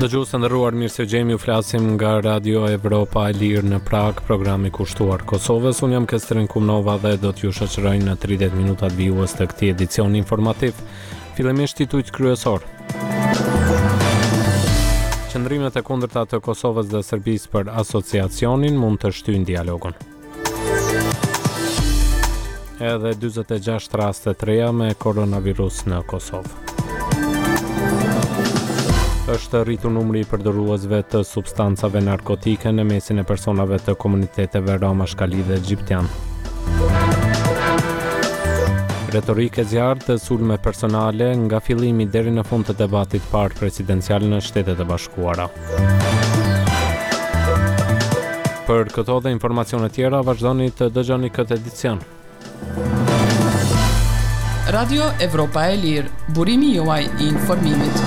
Dëgjues të nderuar, mirë se gjemi, ju flasim nga Radio Evropa e Lirë në Prag, programi kushtuar Kosovës. Unë jam Kestrin Kumnova dhe do t'ju shoqëroj në 30 minutat vijues të këtij edicioni informativ. Fillimisht titujt kryesor. Qëndrimet e kundërta të Kosovës dhe Serbisë për asociacionin mund të shtyjnë dialogun. Edhe 46 raste të reja me koronavirus në Kosovë. Është rritur numri i përdoruesve të substancave narkotike në mesin e personave të komuniteteve Roma, Shkali dhe Egjiptian. Retorike zjarr të sulme personale nga fillimi deri në fund të debatit parë presidencial në Shtetet e Bashkuara. Për këto dhe informacione tjera, vazhdoni të dëgjoni këtë edicion. Radio Evropa e Lirë, burimi juaj i informimit.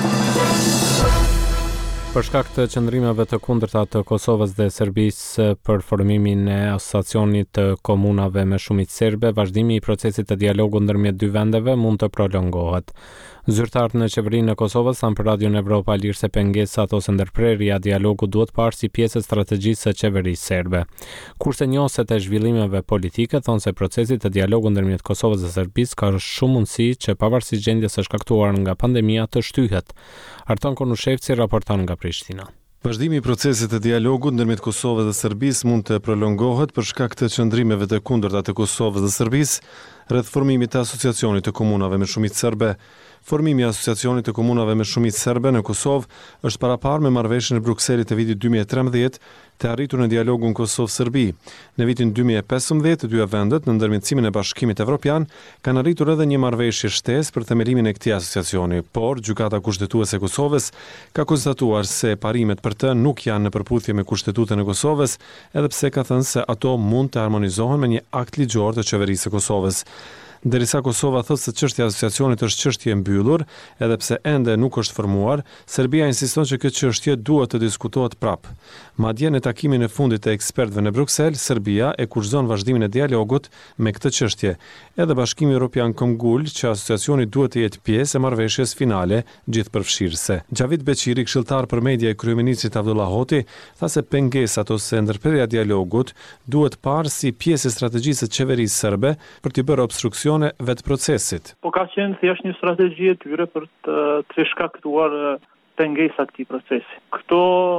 Për shkak të qëndrimeve të kundërta të Kosovës dhe Serbisë për formimin e asociacionit të komunave me shumicë serbe, vazhdimi i procesit të dialogut ndërmjet dy vendeve mund të prolongohet. Zyrtarët në qeverinë e Kosovës thanë për Radion Evropa Lirë se pengesat ose ndërprerja e dialogut duhet parë si pjesë e strategjisë së qeverisë serbe. Kurse njohëset e zhvillimeve politike thonë se procesi të dialogut ndërmjet Kosovës dhe Serbisë ka shumë mundësi që pavarësisht gjendjes së shkaktuar nga pandemia të shtyhet. Arton Konushevci raporton nga Prishtina. Vazhdimi i procesit të dialogut ndërmjet Kosovës dhe Serbisë mund të prolongohet për shkak të qëndrimeve të kundërta të Kosovës dhe Serbisë rreth formimit të asociacionit të komunave me shumicë serbe. Formimi i asociacionit të komunave me shumicë serbe në Kosovë është paraparë me marrëveshjen e Brukselit të vitit 2013 të arritur në dialogun Kosovë-Serbi. Në vitin 2015, të dyja vendet në ndërmjetësimin e Bashkimit Evropian kanë arritur edhe një marrëveshje shtesë për themelimin e këtij asociacioni, por gjykata kushtetuese e Kosovës ka konstatuar se parimet për të nuk janë në përputhje me Kushtetutën e Kosovës, edhe pse ka thënë se ato mund të harmonizohen me një akt ligjor të qeverisë së Kosovës. Derisa Kosova thotë se çështja e asociacionit është çështje e mbyllur, edhe pse ende nuk është formuar, Serbia insiston që kjo çështje duhet të diskutohet prapë. Madje në takimin e fundit të ekspertëve në Bruksel, Serbia e kurrëzon vazhdimin e dialogut me këtë çështje. Edhe Bashkimi Evropian këmbgul që asociacioni duhet të jetë pjesë e marrëveshjes finale gjithëpërfshirëse. Xhavit Beqiri, këshilltar për media i kryeministrit Abdullah Hoti, tha se pengesat ose ndërprerja e dialogut duhet parë si pjesë e strategjisë së qeverisë serbe për të bërë obstruksion vetë procesit. Po ka qenë thjesht një strategji e tyre për të shkaktuar pengesa këtij procesi. Këto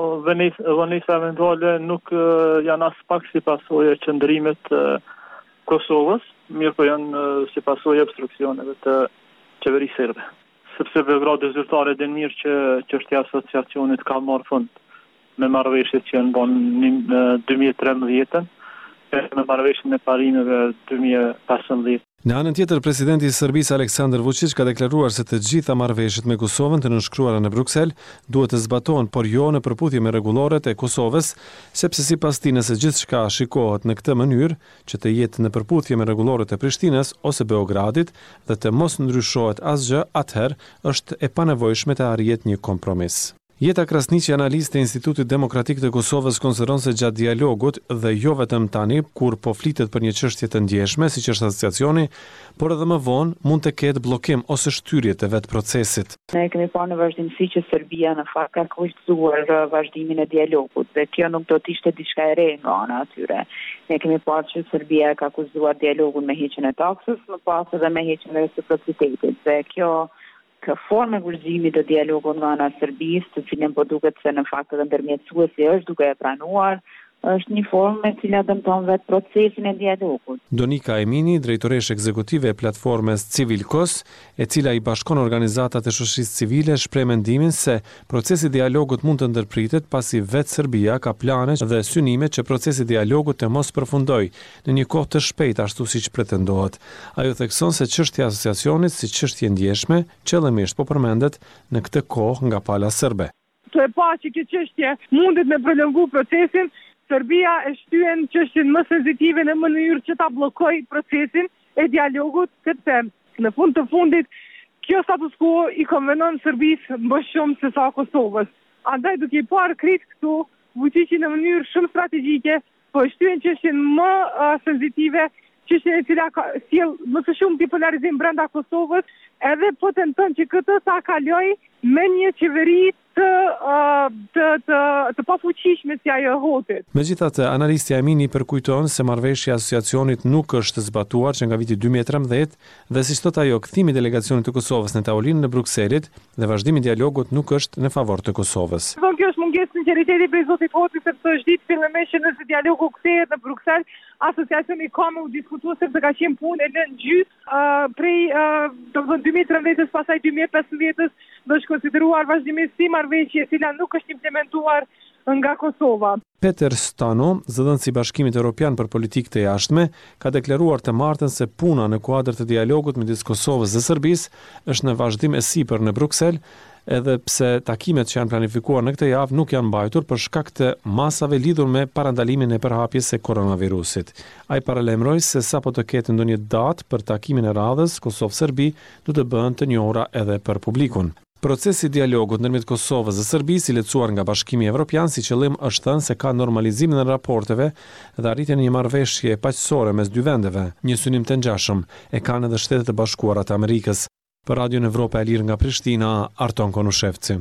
vonesa eventuale nuk janë as pak si pasojë e qëndrimit të Kosovës, mirë po janë si pasojë e obstruksioneve të qeverisë serbe. Sepse Beogradi zyrtare din mirë që çështja e asociacionit ka marrë fund me marrëveshjet që janë bën në 2013 me marrëveshjen e parimeve 2015. Në anën tjetër, presidenti i Serbisë Aleksandar Vučić ka deklaruar se të gjitha marrëveshjet me Kosovën të nënshkruara në Bruksel duhet të zbatohen, por jo në përputhje me rregulloret e Kosovës, sepse sipas tij nëse gjithçka shikohet në këtë mënyrë, që të jetë në përputhje me rregulloret e Prishtinës ose Beogradit dhe të mos ndryshohet asgjë, atëherë është e panevojshme të arrihet një kompromis. Jeta Krasniqi, analiste e Institutit Demokratik të Kosovës, konsideron se gjatë dialogut dhe jo vetëm tani, kur po flitet për një çështje të ndjeshme, siç është asociacioni, por edhe më vonë mund të ketë bllokim ose shtyrje të vetë procesit. Ne kemi parë në vazhdimsi që Serbia në fakt ka kushtuar vazhdimin e dialogut dhe kjo nuk do të ishte diçka e re nga ana e tyre. Ne kemi parë që Serbia ka kushtuar dialogun me heqjen e taksës, më pas edhe me heqjen e reciprocitetit. Dhe kjo formë e kurrëzimit të dialogut nga ana e Serbisë, të cilën po duket se në fakt edhe ndërmjetësuesi është duke e pranuar, është një formë e cila dëmton vetë procesin e dialogut. Donika Emini, drejtoreshe ekzekutive e platformës Civilkos, e cila i bashkon organizatat e shoqërisë civile, shpreh mendimin se procesi i dialogut mund të ndërpritet pasi vetë Serbia ka plane dhe synime që procesi i dialogut të mos përfundojë në një kohë të shpejtë ashtu siç pretendohet. Ajo thekson se çështja e asociacionit si çështje ndjeshme qëllimisht po përmendet në këtë kohë nga pala serbe. Të e pa që kjo çështje mundet me prolongu procesin, Serbia e shtyen çështjen më sensitive në mënyrë që ta bllokojë procesin e dialogut, sepse në fund të fundit kjo status quo i konvenon Serbisë më shumë se sa Kosovës. Andaj duke i parë kritik këtu, Vučići në mënyrë shumë strategjike po shtyen çështjen më sensitive, çështjen e cila ka sjell më së shumti polarizim brenda Kosovës, edhe po tenton që këtë ta kaloj me një qeveri të pafuqishme si ajo e Hotit. Megjithatë, analistja Emini përkujton se marrëveshja e asociacionit nuk është zbatuar që nga viti 2013 dhe siç thot ajo, kthimi i delegacionit të Kosovës në tavolinën e Brukselit dhe vazhdimi i dialogut nuk është në favor të Kosovës. Kjo është mungesë sinqeriteti prej zotit Hotit, sepse është ditë fillimisht që nëse dialogu kthehet në Bruksel, asociacioni ka me u diskutuar sepse ka qenë punë e lënë gjysë prej 2013-s pasaj 2015-s do është konsideruar vazhdimisht si marrëveshje e cila nuk është implementuar nga Kosova. Peter Stano, zëdhënësi i Bashkimit Evropian për Politikë të Jashtme, ka deklaruar të martën se puna në kuadër të dialogut midis Kosovës dhe Serbisë është në vazhdim e sipër në Bruksel, edhe pse takimet që janë planifikuar në këtë javë nuk janë mbajtur për shkak të masave lidhur me parandalimin e përhapjes së koronavirusit. Ai paralajmëroi se sapo të ketë ndonjë datë për takimin e radhës Kosovë-Serbi, do të bëhen të njohura edhe për publikun. Procesi i dialogut ndërmjet Kosovës dhe Serbisë i lecuar nga Bashkimi Evropian si qëllim është thënë se ka normalizimin e raporteve dhe arritjen e një marrëveshje paqësore mes dy vendeve, një synim të ngjashëm e kanë edhe Shtetet e Bashkuara të Amerikës. Për Radion Evropa e Lirë nga Prishtina, Arton Konushevci.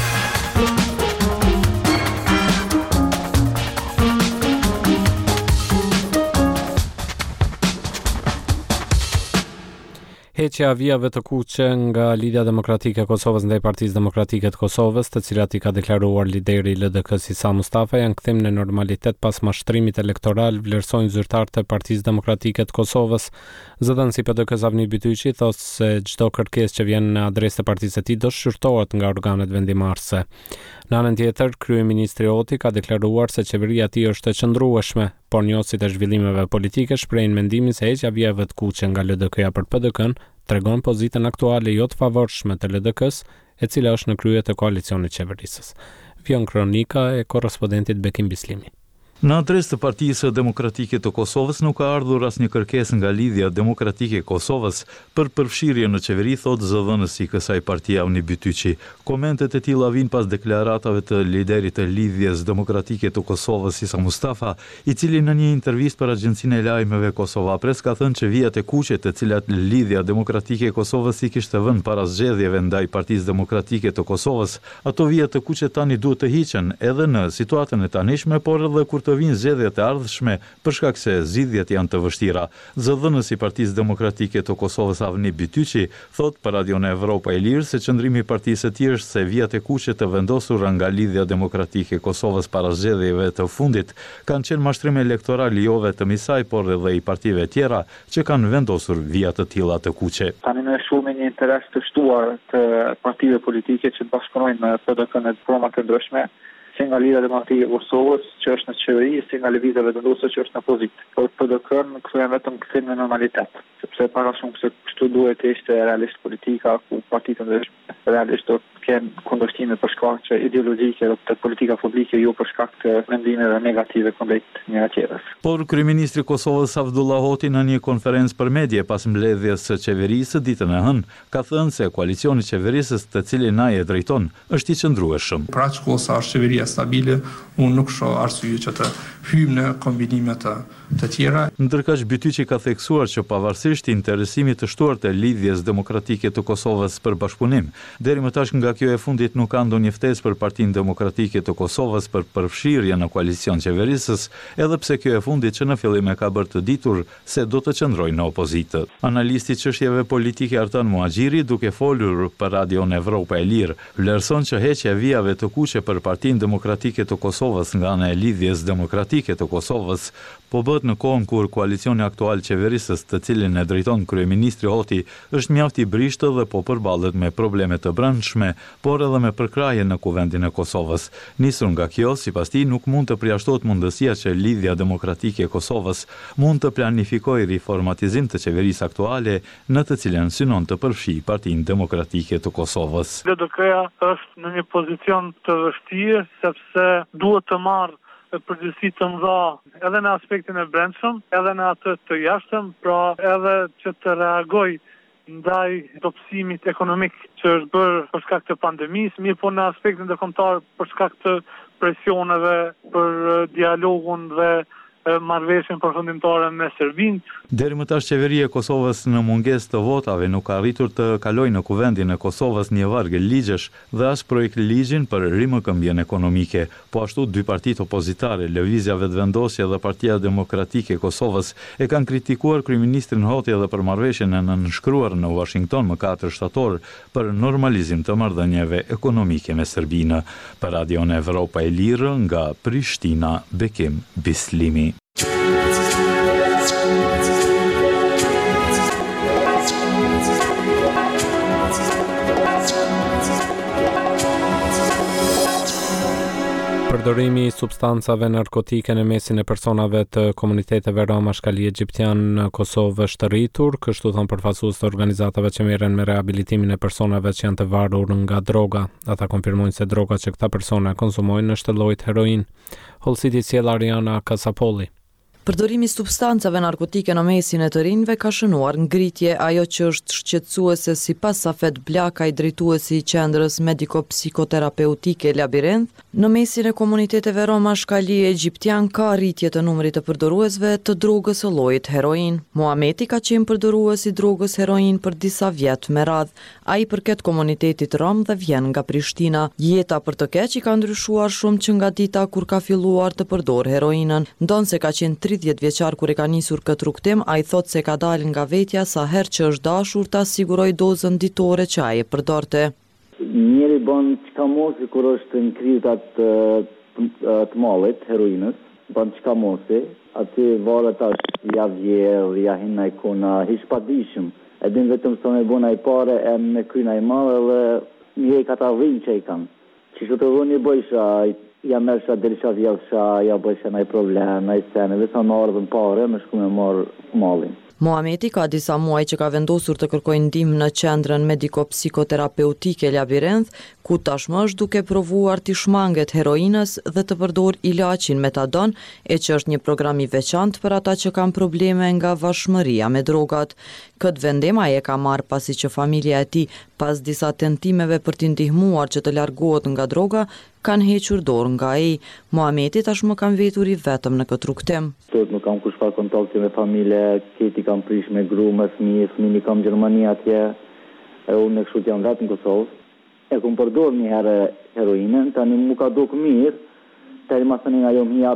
Heqja vijave të kuqe nga Lidhja Demokratike e Kosovës ndaj Partisë Demokratike të Kosovës, të cilat i ka deklaruar lideri i LDK-s Isa Mustafa, janë kthim në normalitet pas mashtrimit elektoral, vlerësojnë zyrtarët e Partisë Demokratike të Kosovës. Zëdhënësi i PDK-s Avni Bytyqi thotë se çdo kërkesë që vjen në adresë të partisë së tij do shqyrtohet nga organet vendimarrëse. Në anën tjetër, kryeministri Oti ka deklaruar se qeveria e tij është e qëndrueshme, por njohësit e zhvillimeve politike shprehin mendimin se heqja vijave të kuqe nga LDK-ja për PDK-n tregon pozitën aktuale jo të favorshme të LDK-s, e cila është në krye të koalicionit qeverisës. Vjen kronika e korrespondentit Bekim Bislimi. Në adresë të Partisë Demokratike të Kosovës nuk ka ardhur asnjë kërkesë nga Lidhja Demokratike e Kosovës për përfshirje në qeveri, thotë zëdhënësi i kësaj partie Avni Bytyqi. Komentet e tilla vijnë pas deklaratave të liderit të Lidhjes Demokratike të Kosovës Isa Mustafa, i cili në një intervistë për Agjencinë e Lajmeve Kosova Press ka thënë që vijat e kuqe të cilat Lidhja Demokratike e Kosovës i kishte vënë para zgjedhjeve ndaj Partisë Demokratike të Kosovës, ato vija të kuqe tani duhet të hiqen edhe në situatën e tanishme, por edhe kur të vinë zgjedhjet e ardhshme për shkak se zgjidhjet janë të vështira. Zëdhënësi i Partisë Demokratike të Kosovës Avni Bytyqi thotë për Radion Evropa e Lirë se qëndrimi i partisë së tij është se vijat e kuqe të vendosura nga Lidhja Demokratike e Kosovës para zgjedhjeve të fundit kanë qenë mashtrim elektoral jo vetëm i saj, por edhe i partive tjera që kanë vendosur vija të tilla të kuqe. Tani në shumë një interes të shtuar të partive politike që bashkëpunojnë me PDK-n në forma të ndryshme, si nga Lidhja Demokratike e Kosovës, që është në qeveri, si nga lëvizjeve vendosur që është në opozitë. Por PDK-n kthehen vetëm kthim në normalitet, sepse para shumë se kështu duhet të ishte realisht politika, ku partitë ndryshme realisht do të kenë kundërshtime për shkak të ideologjike dhe politika publike, jo për shkak të mendimeve negative kundrejt njëra tjetrës. Por kryeministri i Kosovës Abdullah Hoti në një konferencë për media pas mbledhjes së qeverisë ditën e hënë ka thënë se koalicioni i qeverisës, të cilin ai e drejton, është i qëndrueshëm. Pra që sa është qeveria stabile, unë nuk shoh arsye që të hyjmë në kombinime të tjera. Ndërkaq Bytyqi ka theksuar që pavarësisht interesimit të shtuar të Lidhjes Demokratike të Kosovës për bashkëpunim, deri më tash nga kjo e fundit nuk ka ndonjë ftesë për Partinë Demokratike të Kosovës për përfshirje në koalicion qeverisës, edhe pse kjo e fundit që në fillim e ka bërë të ditur se do të qëndrojë në opozitë. Analisti i çështjeve politike Artan Muhaxhiri, duke folur për Radion Evropa e Lirë, vlerëson që heqja e vijave të kuqe për Partinë Demokratike të Kosovës nga ana e Lidhjes Demokratike të Kosovës po bëhet në kohën kur koalicioni aktual qeverisës, të cilin e drejton kryeministri Hoti, është mjaft i brishtë dhe po përballet me probleme të brendshme, por edhe me përkraje në kuvendin e Kosovës. Nisur nga kjo, sipas tij, nuk mund të përjashtohet mundësia që Lidhja Demokratike e Kosovës mund të planifikojë riformatizim të qeverisë aktuale, në të cilën synon të përfshijë Partinë Demokratike të Kosovës. LDK-ja është në një pozicion të vështirë sepse duhet të marrë përgjegjësi të mëdha edhe në aspektin e brendshëm, edhe në atë të jashtëm, pra edhe që të reagoj ndaj dobësimit ekonomik që është bërë për shkak të pandemisë, mirë po në aspektin ndërkombëtar për shkak të presioneve për dialogun dhe marrëveshjen përfundimtare me Serbinë. Deri më tash qeveria e Kosovës në mungesë të votave nuk ka arritur të kalojë në kuvendin e Kosovës një varg ligjesh dhe as projekt ligjin për rimëkëmbjen ekonomike. Po ashtu dy partitë opozitare, Lëvizja Vetëvendosje dhe Partia Demokratike e Kosovës, e kanë kritikuar kryeministrin Hoti edhe për marrëveshjen e nënshkruar në Washington më 4 shtator për normalizim të marrëdhënieve ekonomike me Serbinë. Për Radion Evropa e Lirë nga Prishtina, Bekim Bislimi. Përdorimi i substancave narkotike në mesin e personave të komuniteteve Roma Shkali Egjiptian në Kosovë është rritur, kështu thon përfaqësues të organizatave që merren me rehabilitimin e personave që janë të varur nga droga. Ata konfirmojnë se droga që këta persona konsumojnë është lloj heroin. Hollësiti sjell Ariana Kasapolli. Përdorimi i substancave narkotike në mesin e të rinjve ka shënuar ngritje, ajo që është shqetësuese sipas Safet Blakaj, drejtuesi i qendrës mediko-psikoterapeutike Labirinth, në mesin e komuniteteve Roma Shkali Egjiptian ka rritje të numrit të përdoruesve të drogës së llojit heroin. Muhameti ka qenë përdorues i drogës heroin për disa vjet me radhë. Ai përket komunitetit rom dhe vjen nga Prishtina. Jeta për të keq i ka ndryshuar shumë që nga dita kur ka filluar të përdor heroinën, ndonse ka qenë 30 vjeçar kur e ka nisur këtë rrugtim, ai thot se ka dalë nga vetja sa herë që është dashur ta siguroj dozën ditore që ai e përdorte. Njëri bën çka mosi kur është në krizat të mallit, heroinës, bën çka mosi, aty varet tash ja vjerë, ja hin ai kona, hiç pa dishëm. E din vetëm se me bën ai parë e me kryn ai malë dhe një ka ta vënë që i kanë. Që të vënë bëjsha ja mërësha derisha vjellësha, ja bëjsha nëj problem, nëj sene, dhe sa në ardhën pare, me shku me marë malin. Muhameti ka disa muaj që ka vendosur të kërkojë ndihmë në qendrën mediko-psikoterapeutike Labirinth, ku tashmë është duke provuar të shmanget heroinës dhe të përdor ilaçin metadon, e që është një program i veçantë për ata që kanë probleme nga vashmëria me drogat. Këtë vendim ai e ka marrë pasi që familja e tij, pas disa tentimeve për t'i ndihmuar që të largohet nga droga, kanë hequr dorë nga ai. Muhameti tashmë kanë vetur i vetëm në këtë rrugtim. Nuk kam kushfar kontakti me familje, këti kam prish me gru, me fëmijë kam Gjermani atje, e unë e kështu jam vetë në Kosovë. E kom përdor një herë heroinën, tani mu ka duk mirë, tani ma thënin ajo më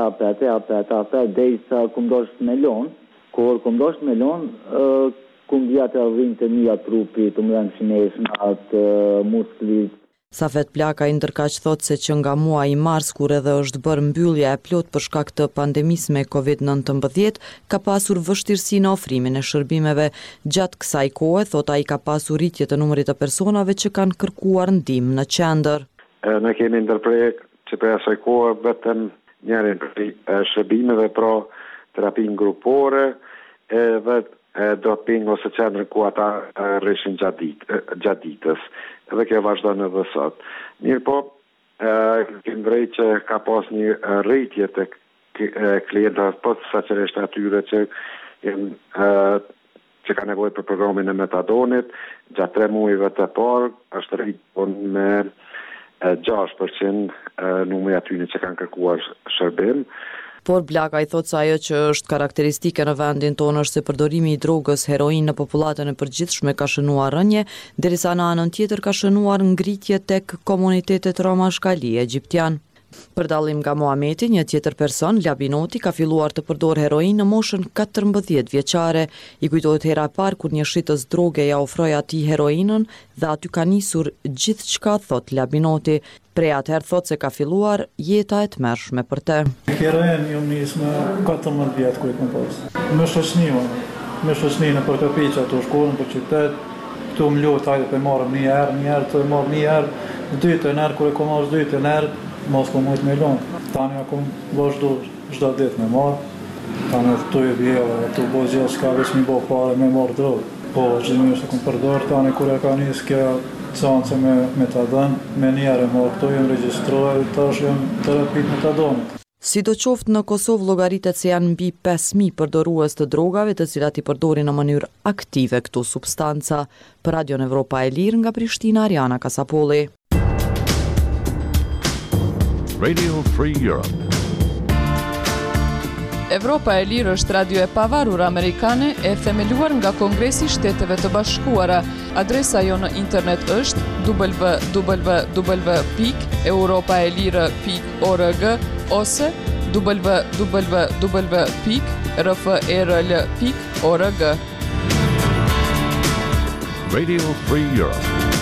apë, dhe sa kum dosht me lonë, kur kum dosht me lonë, kum dhja të avin të mija trupi, të më dhe në shinesh, në atë musklit. Safet Blakaj ndërkaq thot se që nga muaji mars, kur edhe është bërë mbyllja e plot për shkak të pandemisë me COVID-19, ka pasur vështirësi në ofrimin e shërbimeve. Gjatë kësaj kohe, thot ai, ka pasur rritje të numrit të personave që kanë kërkuar ndihmë në qendër. Ne kemi ndërprerje që për asaj kohe vetëm njërin për shërbimeve pra terapinë grupore dhe doping ose qendrën ku ata rrishin gjatë ditës. Edhe kjo vazhdon edhe sot. Mirë po, kemë drejt që ka pas një rritje të klientëve, po saqërisht atyre që ka nevojë për programin e metadonit, gjatë 3 muajve të parë është rritur me 6% numri atyre që kanë kërkuar shërbim. Por Blakaj thot se ajo që është karakteristike në vendin tonë është se përdorimi i drogës heroin në popullatën e përgjithshme ka shënuar rënje, derisa në anën tjetër ka shënuar ngritje tek komunitetet Roma Shkali Egjiptian. Për dallim nga Muhameti, një tjetër person, Labinoti, ka filluar të përdor heroin në moshën 14 vjeçare. I kujtohet hera e parë kur një shitës droge ja ofroi atij heroinën dhe aty ka nisur gjithçka, thot Labinoti. Prej atëherë thot se ka filluar jeta e tmerrshme për te. Heroin ju nis më 14 vjet ku e kam pas. Me shoqni në përkapiqa të shkollën për qytet, këtu më lut hajde të marrëm një herë, dytën herë kur e kam marrë dytën herë, mos po mujt me lonë. Tani akum vazhdo çdo ditë me marr. Tani këtu e vjella, këtu bo gjithë s'ka veç mi bo pare me marrë drogë. Po, gjithë se kom përdor, tani kur e ka njës kja cancë me metadon, me njerë e marrë këtu, jem registrojë, tash jem terapit metadonit. Sidoqoftë në Kosovë llogaritet se janë mbi 5.000 përdorues të drogave, të cilat i përdorin në mënyrë aktive këto substanca. Për Radion Evropa e Lirë nga Prishtina, Ariana Kasapolli. Radio Free Europe. Evropa e Lirë është radio e pavarur amerikane e themeluar nga Kongresi i Shteteve të Bashkuara. Adresa jo në internet është www.europaelire.org ose www.rfrl.org. Radio Free Europe.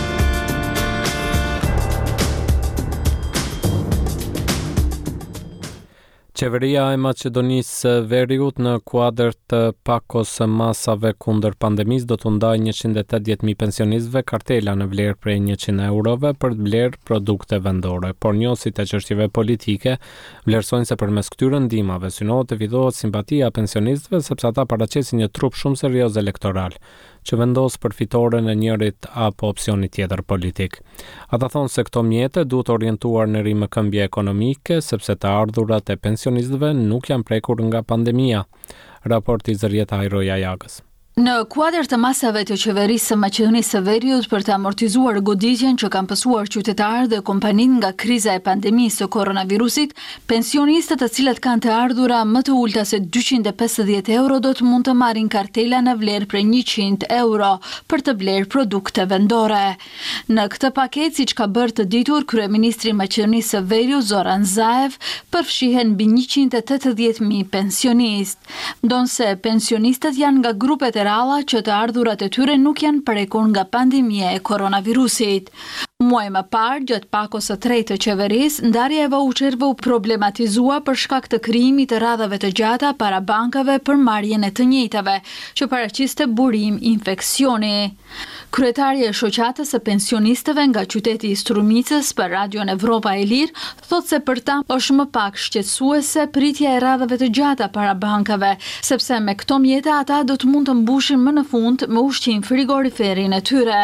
Qeveria e Maqedonisë së Veriut në kuadër të pakos së masave kundër pandemisë do të ndajë 180.000 pensionistëve kartela në vlerë prej 100 eurove për të blerë produkte vendore, por njësit e çështjeve politike vlerësojnë se përmes këtyre ndihmave synohet të fitohet simpatia e pensionistëve sepse ata paraqesin një trup shumë serioz elektoral që vendos për fitoren e njërit apo opsionit tjetër politik. Ata thonë se këto mjete duhet orientuar në rimëkëmbje ekonomike sepse të ardhurat e pensionistëve nuk janë prekur nga pandemia. Raporti Zërieta Ajroja Jagës. Në kuadër të masave të qeverisë së Maqedonisë së Veriut për të amortizuar goditjen që kanë pësuar qytetarët dhe kompanitë nga kriza e pandemisë së koronavirusit, pensionistët të cilët kanë të ardhura më të ulta se 250 euro do të mund të marrin kartela në vlerë prej 100 euro për të blerë produkte vendore. Në këtë paketë, siç ka bërë të ditur kryeministri i Maqedonisë së Veriut Zoran Zaev, përfshihen mbi 180.000 pensionistë. Ndonse pensionistët janë nga grupet e ralla që të ardhurat e tyre nuk janë prekur nga pandemia e koronavirusit. Muaj më parë, gjatë pakos së tretë të qeverisë, ndarja e vaucherëve u problematizua për shkak të krijimit të radhave të gjata para bankave për marrjen e të njëjtave, që paraqiste burim infeksioni. Kryetaria e shoqatës së pensionistëve nga qyteti i Strumicës për Radion Evropa e Lirë thotë se për ta është më pak shqetësuese pritja e radhave të gjata para bankave, sepse me këto mjete ata do të mund të mbushin më në fund me ushqim frigoriferin e tyre.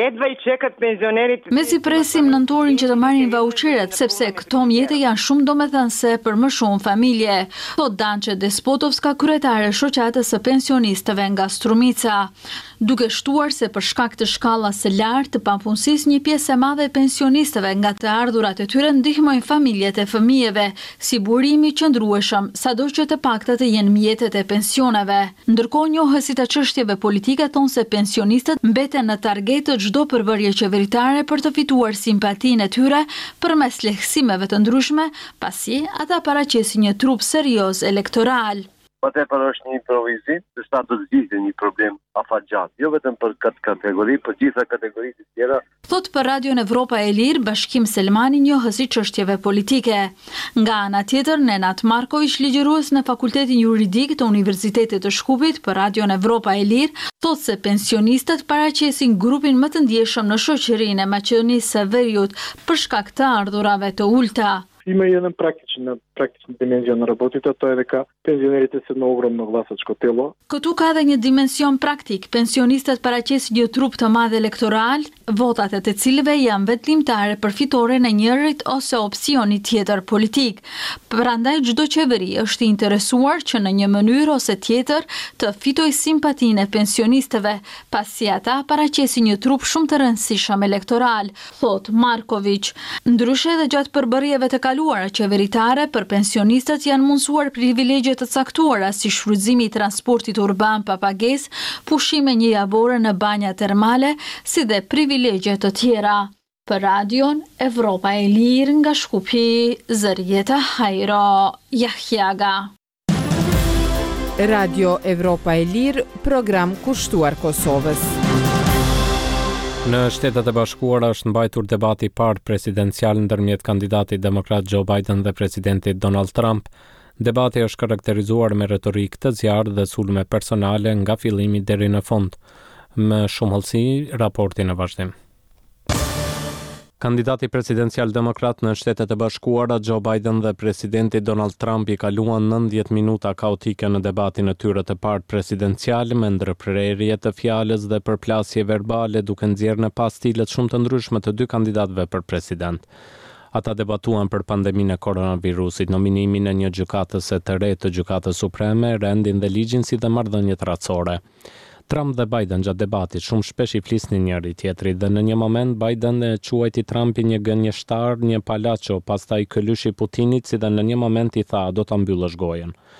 Mezi presim nëntorin që të marrin vaucheret, sepse këto mjete janë shumë domethënëse për më shumë familje, thot Danče Despotovska, kryetare shoqatës së pensionistëve nga Strumica, duke shtuar se për shkak të shkallës së lartë të papunësisë një pjesë e madhe e pensionistëve nga të ardhurat e tyre ndihmojnë familjet e fëmijëve, si burimi qëndrueshëm, sado që të pakta të jenë mjetet e pensioneve. Ndërkohë njohësit e çështjeve politike thonë se pensionistët mbeten në target të çdo përbërje qeveritare për të fituar simpatinë e tyre përmes lehtësimeve të ndryshme, pasi ata paraqesin një trup serioz elektoral. Më tepër është një improvizim, se sa do të zgjidhte një problem afatgjat, jo vetëm për këtë kategori, për gjitha kategoritë tjera. Thot për Radion Evropa e Lirë, Bashkim Selmani, njohës i çështjeve politike. Nga ana tjetër, Nenad Marković, ligjërues në Fakultetin Juridik të Universitetit të Shkupit për Radion Evropa e Lirë, thot se pensionistët paraqesin grupin më të ndjeshëm në shoqërinë e Maqedonisë së Veriut për shkak të ardhurave të ulta. Има и един практична димензия на работите, то е дека пензионерите се на огромно гласачко тело. Këtu ka dhe një dimension praktik. Pensionistët paraqesin një trup të madh elektoral, votat e të cilëve janë vetëlimtare për fitoren e njërit ose opsionit tjetër politik. Prandaj çdo qeveri është i interesuar që në një mënyrë ose tjetër të fitojë simpatinë e pensionistëve, pasi ata paraqesin një trup shumë të rëndësishëm elektoral, thot Marković. Ndryshe edhe gjatë përbërjeve të kaluara qeveritare, për pensionistët janë mundësuar privilegje të caktuara si shfrytëzimi i transportit urban pa pagesë, pushime një javore në banja termale, si dhe privilegje të tjera. Për Radion Evropa e Lirë nga Shkupi, Zërieta Hajro Jahjaga. Radio Evropa e Lirë, program kushtuar Kosovës. Në Shtetet e Bashkuara është mbajtur debati i parë presidencial ndërmjet kandidatit demokrat Joe Biden dhe presidentit Donald Trump. Debati është karakterizuar me retorikë të zjarrt dhe sulme personale nga fillimi deri në fund. Më shumë hollësi, raporti në vazhdim. Kandidati presidencial demokrat në Shtetet e Bashkuara Joe Biden dhe presidenti Donald Trump i kaluan 90 minuta kaotike në debatin e tyre të parë presidencial me ndërprerje të fjalës dhe përplasje verbale duke nxjerrë në pas stilet shumë të ndryshme të dy kandidatëve për president. Ata debatuan për pandeminë e koronavirusit, nominimin e një gjykatëse të re të Gjykatës Supreme, rendin dhe ligjin si dhe marrëdhëniet racore. Trump dhe Biden gjatë debatit shumë shpesh i flisnin njëri tjetrit dhe në një moment Biden e quajti Trumpin një gënjeshtar, një palaço, pastaj këlyshi Putinit si dhe në një moment i tha do ta mbyllësh gojen.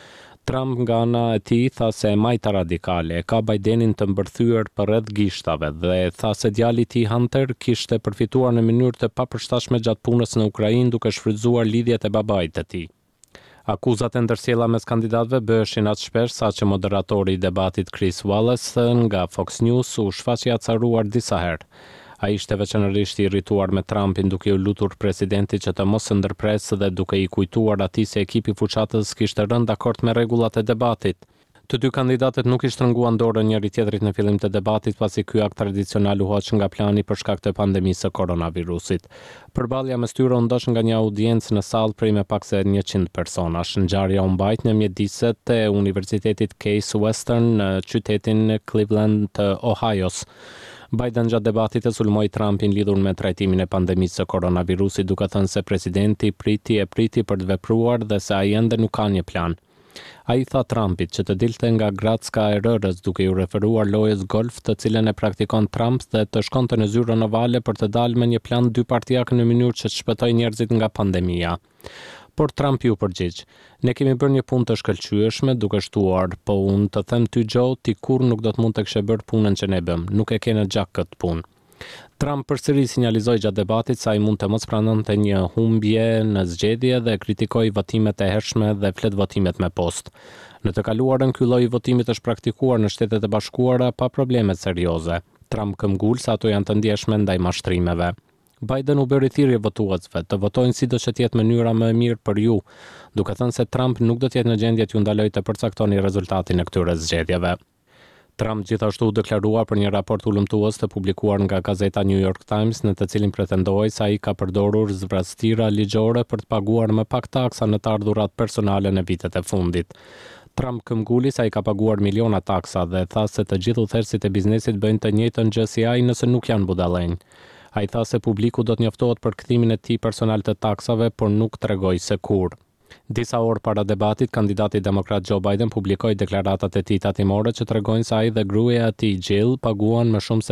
Trump nga ana e tij tha se e majta radikale, ka Bidenin të mbërthyer përreth gishtave dhe tha se djali i tij Hunter kishte përfituar në mënyrë të papërshtatshme gjatë punës në Ukrainë duke shfrytzuar lidhjet e babait të tij. Akuzat e ndërsjella mes kandidatëve bëheshin aq shpesh saqë moderatori i debatit Chris Wallace nga Fox News u shfaqi acaruar disa herë. Ai ishte veçanërisht i irrituar me Trumpin duke u lutur presidentit që të mos ndërpresë dhe duke i kujtuar atij se ekipi fuqatës kishte rënë dakord me rregullat e debatit. Të dy kandidatët nuk i shtrënguan dorën njëri tjetrit në fillim të debatit pasi ky akt tradicional u hoq nga plani për shkak të pandemisë së koronavirusit. Përballja mes tyre u ndosh nga një audiencë në sallë prej me pak se 100 personash. Ngjarja u mbajt në mjediset e Universitetit Case Western në qytetin Cleveland të Ohio's. Biden gjatë debatit e sulmoi Trumpin lidhur me trajtimin e pandemisë së koronavirusit duke thënë se presidenti priti për të vepruar dhe se ai ende nuk ka një plan. Ai tha Trumpit që të dilte nga Gratska e Rërës duke ju referuar lojës golf të cilën e praktikon Trump dhe të shkonte në zyrën ovale për të dalë me një plan dypartijak në mënyrë që të shpëtojë njerëzit nga pandemia. Por Trump ju përgjigj: "Ne kemi bërë një punë të shkëlqyeshme duke shtuar, po unë të them ty Joe, ti kur nuk do të mund të kishe bërë punën që ne bëm, nuk e ke në gjak këtë punë." Trump përsëri sinjalizoi gjatë debatit se ai mund të mos pranonte një humbje në zgjedhje dhe kritikoi votimet e hershme dhe flet votimet me postë. Në të kaluarën ky lloj votimit është praktikuar në Shtetet e Bashkuara pa probleme serioze. Trump këmbgul se ato janë të ndjeshme ndaj mashtrimeve. Biden u bëri thirrje votuesve të votojnë sido që të jetë mënyra më e mirë për ju, duke thënë se Trump nuk do të jetë në gjendje t'ju ndalojë të përcaktoni rezultatin e këtyre zgjedhjeve. Trump gjithashtu u deklarua për një raport ulëmtues të publikuar nga gazeta New York Times në të cilin pretendoi se ai ka përdorur zvrastira ligjore për të paguar më pak taksa në të ardhurat personale në vitet e fundit. Trump këmbguli se ai ka paguar miliona taksa dhe tha se të gjithë udhëheqësit e biznesit bëjnë të njëjtën gjë si ai nëse nuk janë budallënj. Ai tha se publiku do të njoftohet për kthimin e tij personal të taksave, por nuk tregoi se kur. Disa orë para debatit, kandidati demokrat Joe Biden publikoi deklaratat e tij tatimore që tregojnë se ai dhe gruaja e tij Jill paguan më shumë se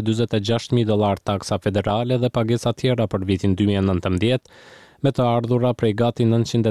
$346,000 taksa federale dhe pagesa tjera për vitin 2019, me të ardhura prej gati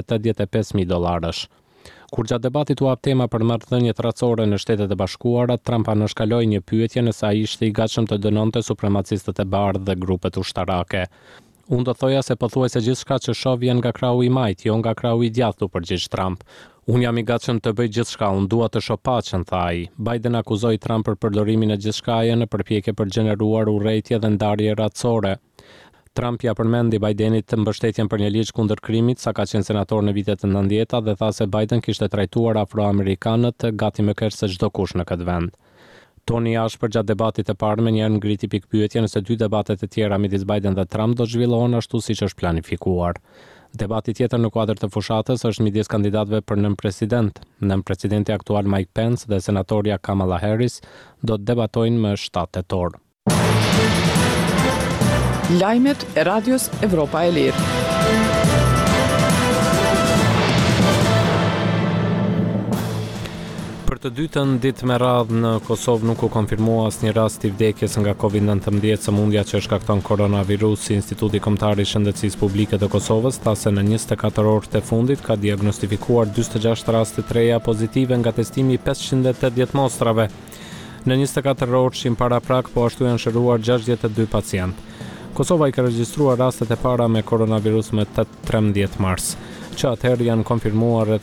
$985,000. Kur gjatë debatit u hap tema për marrëdhëniet racore në Shtetet e Bashkuara, Trump anashkaloi një pyetje nëse ai ishte i gatshëm të dënonte supremacistët e bardhë dhe grupet ushtarake. Unë do thoja se pothuajse gjithçka që shoh vjen nga krahu i majt, jo nga krahu i djathtë, u përgjigj Trump. Unë jam i gatshëm të bëj gjithçka, unë dua të shoh paqen, tha ai. Biden akuzoi Trump për përdorimin e gjithçkaje në përpjekje për gjeneruar urrëtie dhe ndarje racore. Trump ja përmendi Bidenit të mbështetjen për një ligj kundër krimit, sa ka qenë senator në vitet e 90-ta dhe tha se Biden kishte trajtuar afroamerikanët gati më keq se çdo kush në këtë vend. Tony Ash për gjatë debatit të parë me njerë ngriti pikpyetje nëse dy debatet e tjera midis Biden dhe Trump do zhvillohen ashtu siç është planifikuar. Debati tjetër në kuadër të fushatës është midis kandidatëve për nënpresident. Nënpresidenti aktual Mike Pence dhe senatorja Kamala Harris do të debatojnë më 7 tetor. Lajmet e Radios Evropa e Lirë. Për të dytën ditë me radhë në Kosovë nuk u konfirmua asnjë rast i vdekjes nga COVID-19, sëmundja që shkakton koronavirusi. Instituti Kombëtar i Shëndetësisë Publike të Kosovës tha se në 24 orët e fundit ka diagnostifikuar 46 raste të reja pozitive nga testimi i 580 mostrave. Në 24 orëshim paraprak po ashtu janë shëruar 62 pacient. Kosova i ka regjistruar rastet e para me koronavirus më 13 mars. Që atëherë janë konfirmuar rreth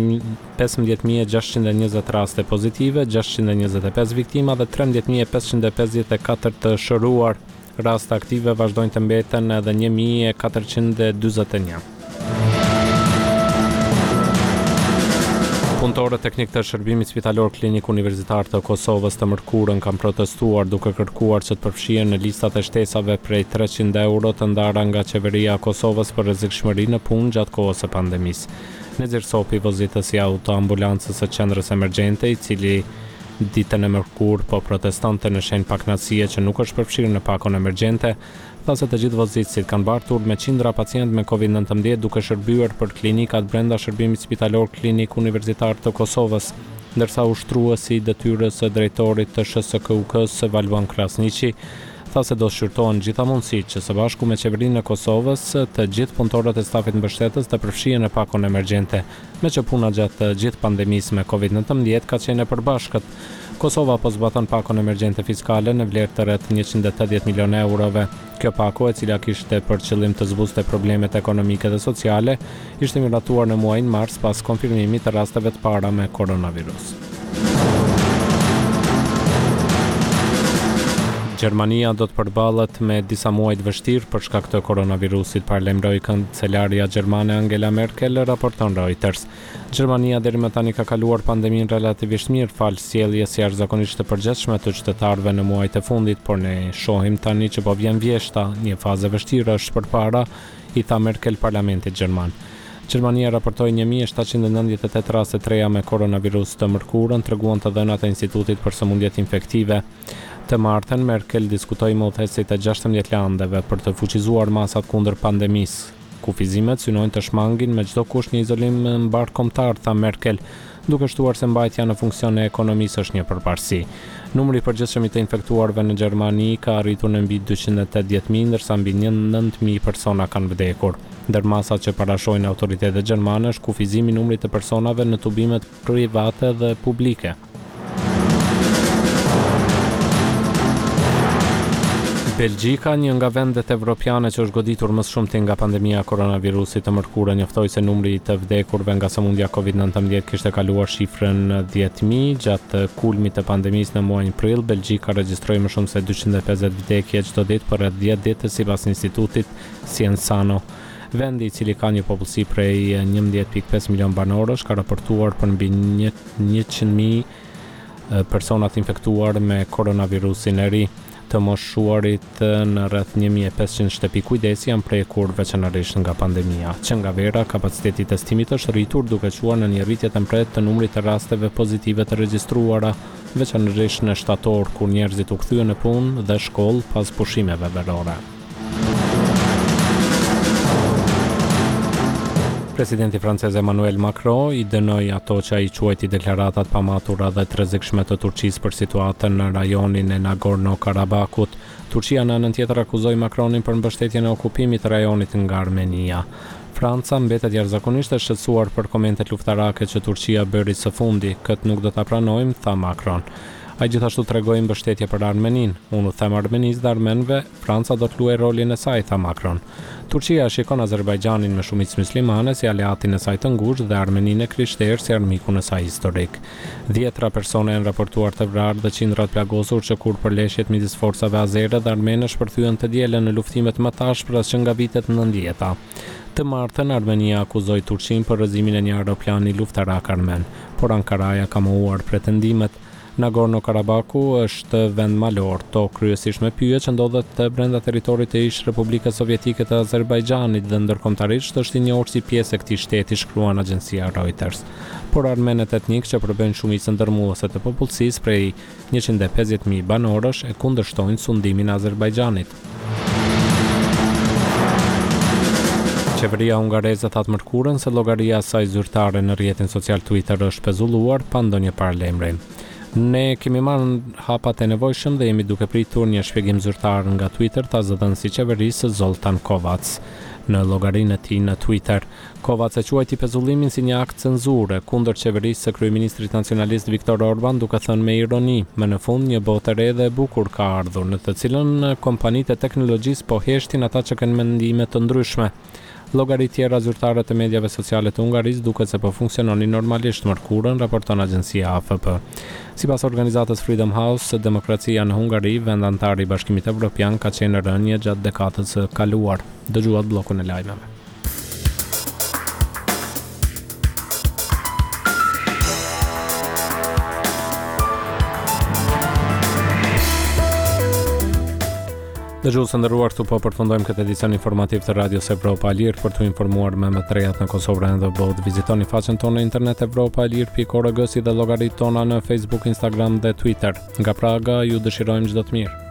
15.620 raste pozitive, 625 viktima dhe 13.554 të shëruar. Raste aktive vazhdojnë të mbeten edhe 1.441. Punëtorët teknik të shërbimit spitalor klinik universitar të Kosovës të mërkurën kanë protestuar duke kërkuar që të përfshihen në listat e shtesave prej 300 euro të ndara nga qeveria e Kosovës për rrezikshmëri në punë gjatë kohës së pandemisë. Nezir Sopi, vozitës i autoambulancës së qendrës emergjente, i cili ditën e mërkurë po protestonte në shenjë pakënaqësie që nuk është përfshirë në pakon emergjente, tha se të gjithë vozitësit kanë bartur me qindra pacientë me COVID-19 duke shërbyer për klinikat brenda shërbimit spitalor klinik universitar të Kosovës, ndërsa ushtruesi i detyrës së drejtorit të SHSKUK-s Valvan Krasniqi tha se do shqyrtohen gjitha mundësitë që së bashku me qeverinë e Kosovës të gjithë punëtorët e stafit mbështetës të përfshihen në pakon emergjente, me që puna gjatë gjithë pandemisë me COVID-19 ka qenë e përbashkët. Kosova po zbaton pakon emergjente fiskale në vlerë të rreth 180 milionë eurove. Kjo pako, e cila kishte për qëllim të zbuste problemet ekonomike dhe sociale, ishte miratuar në muajin mars pas konfirmimit të rasteve të para me koronavirus. Gjermania do të përballet me disa muaj të vështirë për shkak të koronavirusit, paralajmëroi kancelaria gjermane Angela Merkel, raporton Reuters. Gjermania deri më tani ka kaluar pandeminë relativisht mirë fal sjelljes jashtëzakonisht të përgjithshme të qytetarëve në muajt e fundit, por ne shohim tani që po vjen vjeshta, një fazë vështirë është përpara, i tha Merkel parlamentit gjerman. Gjermania raportoi 1798 raste të reja me koronavirus të mërkurën, treguan të dhënat e Institutit për Sëmundjet Infektive. Të martën, Merkel diskutoi me udhëheqësit e 16 landeve për të fuqizuar masat kundër pandemisë. Kufizimet synojnë të shmangin me çdo kusht një izolim mbarkombëtar, tha Merkel, duke shtuar se mbajtja në funksion e ekonomisë është një përparësi. Numri i përgjithshëm i të infektuarve në Gjermani ka arritur në mbi 280.000, ndërsa mbi 9.000 persona kanë vdekur. Ndër masat që parashojnë autoritetet gjermane është kufizimi i numrit të personave në tubimet private dhe publike. Belgjika, një nga vendet evropiane që është goditur më shumë nga pandemia e koronavirusit të mërkurë, njoftoi se numri i të vdekurve nga sëmundja COVID-19 kishte kaluar shifrën 10.000. Gjatë kulmit të pandemisë në muajin prill, Belgjika regjistroi më shumë se 250 vdekje çdo ditë për rreth 10 ditë, sipas institutit Cienzano. Vendi, i cili ka një popullsi prej 11.5 milion banorësh, ka raportuar për mbi 100.000 persona të infektuar me koronavirusin e ri. Të moshuarit në rreth 1.500 shtëpi kujdesi janë prekur veçanërisht nga pandemia. Që nga vera, kapaciteti i testimit është rritur duke quar në një rritje tempret të numrit të rasteve pozitive të regjistruara, veçanërisht në shtator kur njerëzit u kthyen në punë dhe shkollë pas pushimeve verore. Presidenti francez Emmanuel Macron i dënoi ato që ai quajti deklaratat pamatura dhe të rrezikshme të Turqisë për situatën në rajonin e Nagorno-Karabakut. Turqia në anën tjetër akuzoi Macronin për mbështetjen e okupimit të rajonit nga Armenia. Franca mbetet jashtëzakonisht e shqetësuar për komentet luftarake që Turqia bëri së fundi. Këtë nuk do ta pranojmë, tha Macron. Ai gjithashtu tregoi mbështetje për Armeninë. Unë u them Armenisë dhe armenëve, Franca do të luajë rolin e saj, tha Macron. Turqia shikon Azerbajxhanin me shumicë muslimane si aleatin e saj të ngushtë dhe Armeninë e krishterë si armikun e saj historik. 10 persona janë raportuar të vrarë dhe qindrat plagosur që kur përleshjet midis forcave azere dhe armene shpërthyen të dielën në luftimet më të ashpra që nga vitet 90-ta. Të martën, Armenia akuzoi Turqinë për rrëzimin e një aeroplani luftarak armen, por Ankaraja ka mohuar pretendimet. Nagorno-Karabaku është vend malor, to kryesisht me pyje që ndodhet brenda territorit të ish Republikës Sovjetike të Azerbajxhanit dhe ndërkombëtarisht është i njohur si pjesë e këtij shteti, shkruan agjencia Reuters. Por armenet etnik që përbëjnë shumicën ndërmuese të popullsisë prej 150.000 banorësh e kundërshtojnë sundimin e Azerbajxhanit. Qeveria hungareze thatë mërkurën se llogaria e saj zyrtare në rrjetin social Twitter është pezulluar pa ndonjë paralajmërim. Ne kemi marrë hapat e nevojshëm dhe jemi duke pritur një shpjegim zyrtar nga Twitter, tha zëdhënësi i qeverisë Zoltan Kovac. Në llogarinë e tij në Twitter, Kovac e quajti pezullimin si një akt cenzure kundër qeverisë së kryeministrit nacionalist Viktor Orban, duke thënë me ironi, më në fund një botë e re dhe e bukur ka ardhur, në të cilën kompanitë e teknologjisë po heshtin ata që kanë mendime të ndryshme. Llogari tjera zyrtare të mediave sociale të Hungarisë duket se po funksiononin normalisht mërkurën, raporton agjencia AFP. Sipas organizatës Freedom House, demokracia në Hungari, vend antar i Bashkimit Evropian, ka qenë në rënje gjatë dekadës së kaluar. Dëgjuat bllokun e lajmeve. Dëgjues të nderuar, këtu po përfundojmë këtë edicion informativ të Radios Evropa e Lirë. Për të informuar me më të rejat në Kosovë dhe botë, vizitoni faqen tonë në internet evropaelir.org si dhe llogaritë tona në Facebook, Instagram dhe Twitter. Nga Praga ju dëshirojmë çdo të mirë.